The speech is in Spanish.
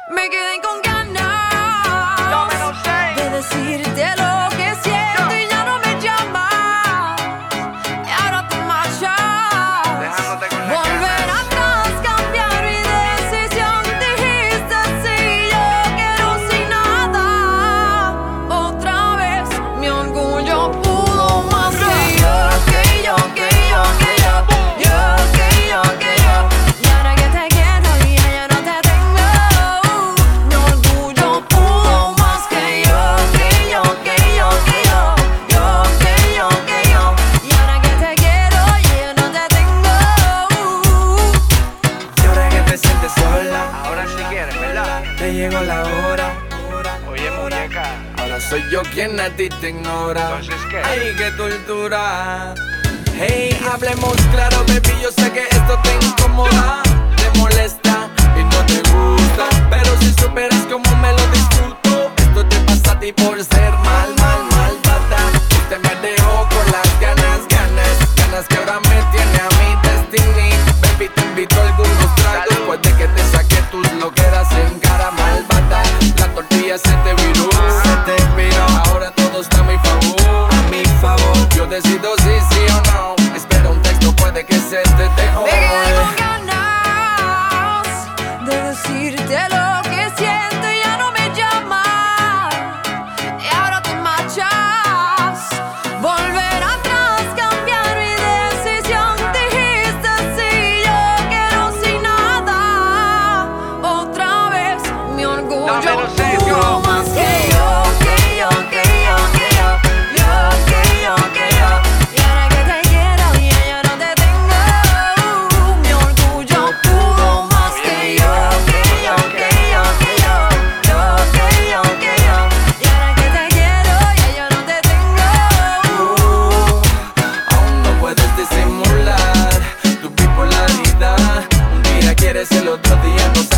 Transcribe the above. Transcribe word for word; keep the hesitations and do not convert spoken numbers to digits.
Me quedé con ganas de decirte lo que siento y ya no me llamas. Y ahora te marchas, volver atrás, cambiar mi decisión. Dijiste sí, yo quiero sin nada. Otra vez mi orgullo pudo más que yo, que yo, que yo, que yo, yo, que yo, que yo. Y ahora que te quiero y ya no te tengo, mi orgullo pudo más que yo, que yo, que yo, que yo, yo, que yo, que yo. Y ahora que te quiero y ya no te tengo. Y ahora que te sientes sola, Ahora sí quieres, ¿verdad? te llegó la hora. Oye, muñeca, Ahora soy yo quien a ti te ignora. Entonces, ¿qué? Ay, qué tortura. Hey, hablemos claro, baby. Yo sé que esto te incomoda, te molesta y no te gusta. Pero si superas cómo me lo disfruto, esto te pasa a ti por ser mal, mal, malvada. Usted me dejó con las ganas, ganas, ganas que ahora me tiene a mi destiny. Baby, te invito a algunos tragos. Salud. Puede que te saque tus loqueras en cara malvada. La tortilla se te viró, se te viró. Ahora todo está a mi favor, a mi favor. Yo decido si sí o no. Espera un texto, puede que se te dejó. Me quedé con ganas de decirte lo que siento y ya no me llamas. Y ahora te marchas, volver atrás, cambiar mi decisión. Dijiste sí, yo quiero sin nada. Otra vez mi orgullo Dame los seis, pudo yo. más que yo, que yo, que yo, que yo, yo, que yo, que yo. Y ahora que te quiero y ya no te tengo, mi orgullo pudo más que yo, que yo, que yo, que yo, yo, que yo, que yo. Y ahora que te quiero y ya no te tengo. Aún no puedes disimular tu bipolaridad. Un día quieres, el otro día no sabes.